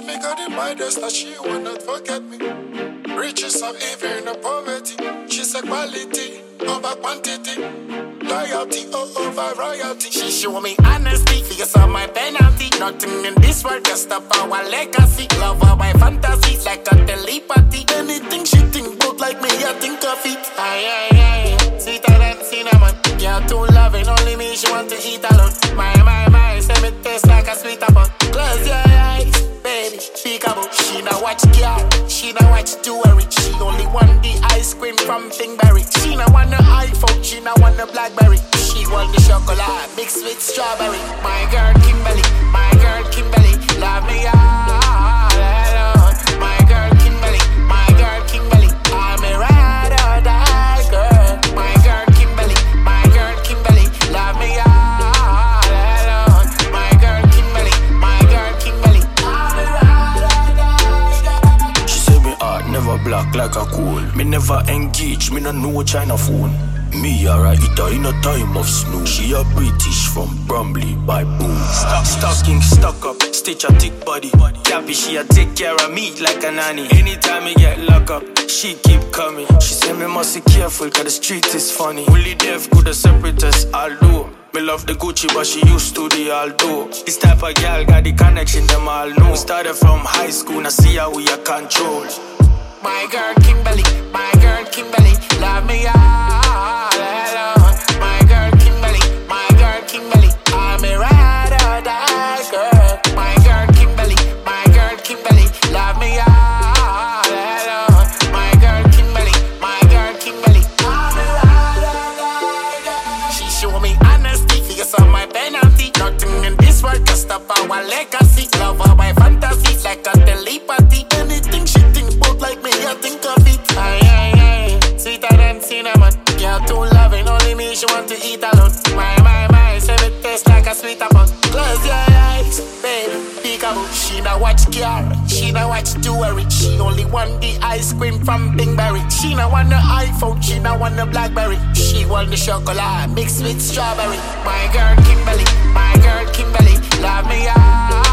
me got in my desk that she will not forget me. Riches are even a poverty. She's a quality over quantity. Loyalty over royalty. She show me honesty, figures on my penalty. Nothing in this world can stop our legacy. Love her by fantasies like a telepathy. Anything she think about like me, I think of it. Aye, aye, aye, sweeter than cinnamon. Girl too loving, only me she want to eat alone. My, say me taste like a sweet apple. Close your eyes, baby, peekaboo. She not watch girl, she not watch jewelry. She only want the ice cream from Pinkberry. She not want the iPhone, she not want the Blackberry. She want the chocolate mixed with strawberry. My girl Kimberly, my girl Kimberly, love me all alone. My girl Kimberly, my girl Kimberly, I'm a ride or die girl. My girl Kimberly, my girl Kimberly, love me all alone. My girl Kimberly, my girl Kimberly, I'm a ride or die girl. She say me heart never black like a coal. Me never engage, me no know China phone. Me a writer in a time of snow. She a British from Bromley by Boom. Stocking, stock up, stitch a thick body. Cappy, she a take care of me like a nanny. Anytime me get locked up, she keep coming. She say me must be careful cause the street is funny. Willie Dev could have separate us, although me love the Gucci but she used to the Aldo. This type of girl got the connection, them all know. Started from high school, now see how we a control. My girl Kimberly, my girl Kimberly, love me all alone. My girl Kimberly, my girl Kimberly, I'm a ride or die girl. My girl Kimberly, my girl Kimberly, love me all alone. My girl Kimberly, my girl Kimberly, I'm a ride or die girl. She show me honesty, figures on my penalty. Nothing in this world can stop our legacy. Love her by fantasies like a telepathy. Anything she think about like me, I think of it. Aye, aye, aye, sweeter than cinnamon. Girl too loving, only me she want to eat alone. My, say me taste like a sweet apple. Close your eyes, baby, peekaboo. She not watch girl, she not watch jewelry. She only want the ice cream from Pinkberry. She not want the iPhone, she not want the Blackberry. She want the chocolate mixed with strawberry. My girl Kimberly, my girl Kimberly, love me all